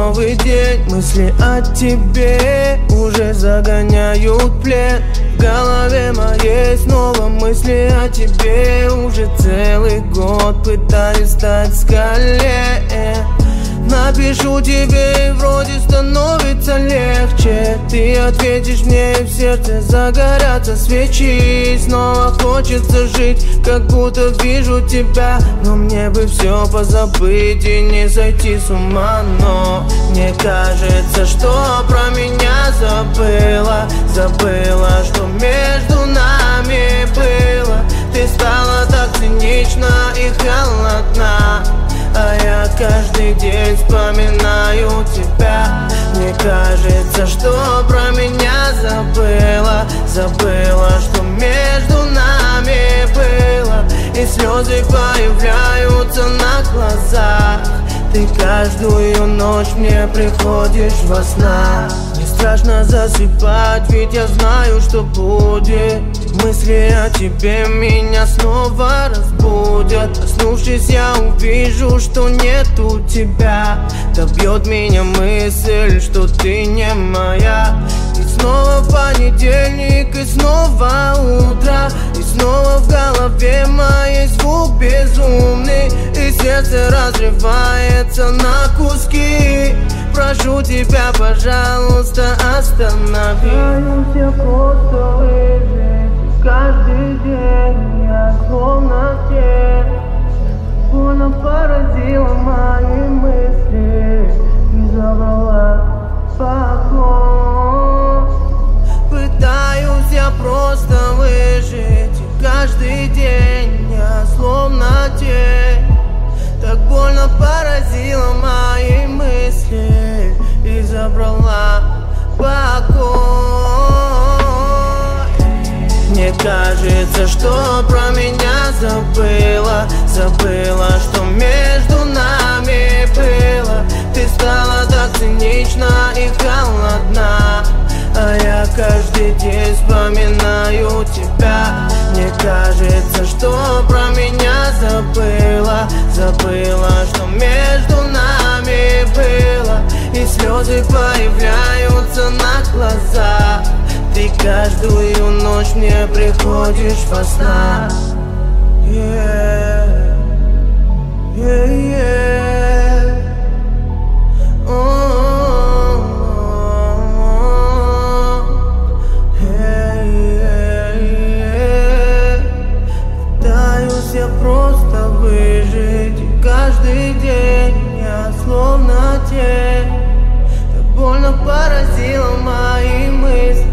новый день. Мысли о тебе уже загоняют в плен. В голове моей снова мысли о тебе. Уже целый год пытаюсь стать с колен. Напишу тебе и вроде становится легче. Ты ответишь мне и в сердце загорятся свечи. Снова хочется жить, как будто вижу тебя. Но мне бы все позабыть и не сойти с ума. Но мне кажется, что про меня забыла. Забыла, что между нами было. Ты стала так цинична и холодна, а я каждый день вспоминаю тебя. Мне кажется, что про меня забыла. Забыла, что между нами было. И слезы появляются на глазах. Ты каждую ночь мне приходишь во снах. Мне страшно засыпать, ведь я знаю, что будет. Мысли о тебе меня снова разбудят. Проснувшись, я увижу, что нету тебя. Добьет меня мысль, что ты не моя. И снова понедельник, и снова утро. И снова в голове моей звук безумный. И сердце разрывается на куски. Прошу тебя, пожалуйста, останови. Я просто выжить. Каждый день я словно тень. Больно поразила мои мысли и забрала покой. Пытаюсь я просто выжить. И каждый день я словно тень. Так больно поразила мои мысли и забрала покой. Мне кажется, что про меня забыла. Забыла, что между нами было. Ты стала так цинична и холодна, а я каждый день вспоминаю тебя. Мне кажется, что про меня забыла. Забыла, что между нами было. И слезы появляются на глазах. Ты каждую ночь мне приходишь во снах. Yeah, yeah, yeah. Oh, yeah, yeah, yeah. Пытаюсь я просто выжить. И каждый день я словно тень. Так больно поразила мои мысли